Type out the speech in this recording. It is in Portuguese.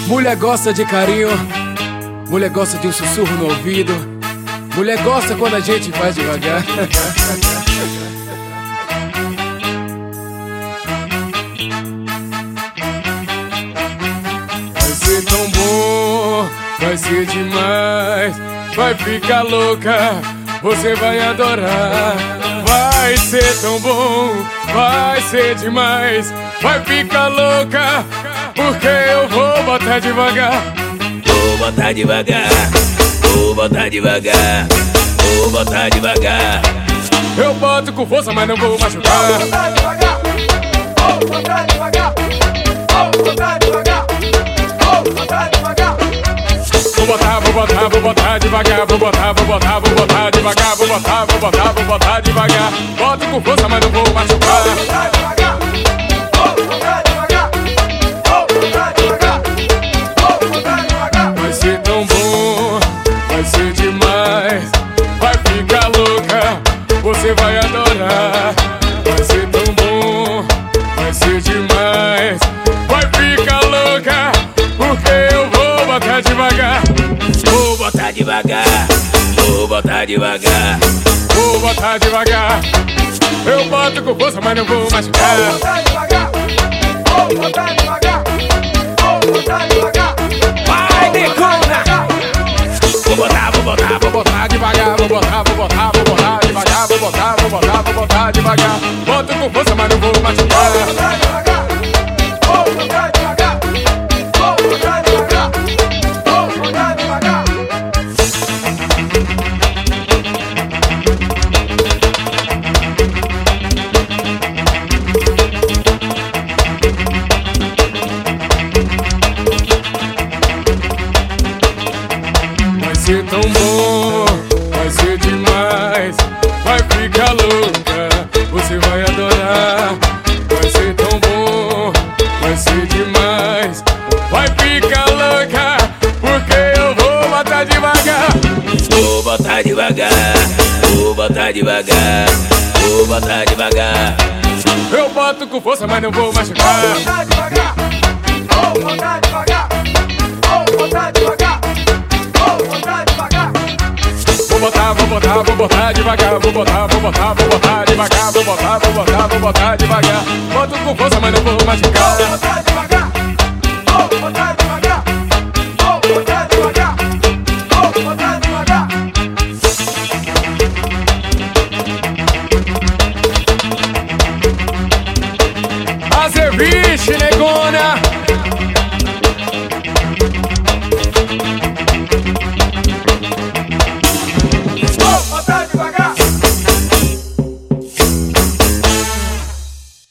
Mulher gosta de carinho, mulher gosta de um sussurro no ouvido, mulher gosta quando a gente faz devagar. Vai ser tão bom, vai ser demais, vai ficar louca, você vai adorar. Vai ser tão bom, vai ser demais, vai ficar louca, porque eu vou botar devagar. Vou botar devagar, vou botar devagar, vou botar devagar. Eu boto com força, mas não vou machucar. Vou botar devagar, vou botar devagar, vou botar devagar, vou botar devagar. Vou botar devagar, vou botar devagar, vou botar devagar. Boto com força, mas não vou machucar. Vou botar devagar, vou botar devagar, vou botar devagar, vou botar devagar. Vai ser tão bom, vai ser demais, vai ficar louca, você vai adorar. Vai ser tão bom, vai ser demais, vai ficar louca, porque eu vou botar devagar. Vou botar devagar, vou botar devagar, Vou botar devagar, eu boto com força, mas não vou machucar. Vou botar devagar, vou botar devagar, vou botar devagar. vai decona! Vou botar Vou botar devagar, vou botar devagar, vou botar devagar. Boto com força, mas não vou machucar. Vou botar devagar, vou botar devagar, vou botar devagar, vou botar devagar. Vai ser tão bom, vai ser demais, vai ficar louca, você vai adorar. Vai ser tão bom, vai ser demais, vai ficar louca, porque eu vou botar devagar. vou botar devagar, vou botar devagar, vou botar devagar. Eu boto com força, mas não vou machucar. Vou botar devagar, vou botar devagar, vou botar devagar, vou botar devagar. Vou botar devagar, vou botar devagar, vou botar devagar. Boto com força, mas não vou machucar. Vou botar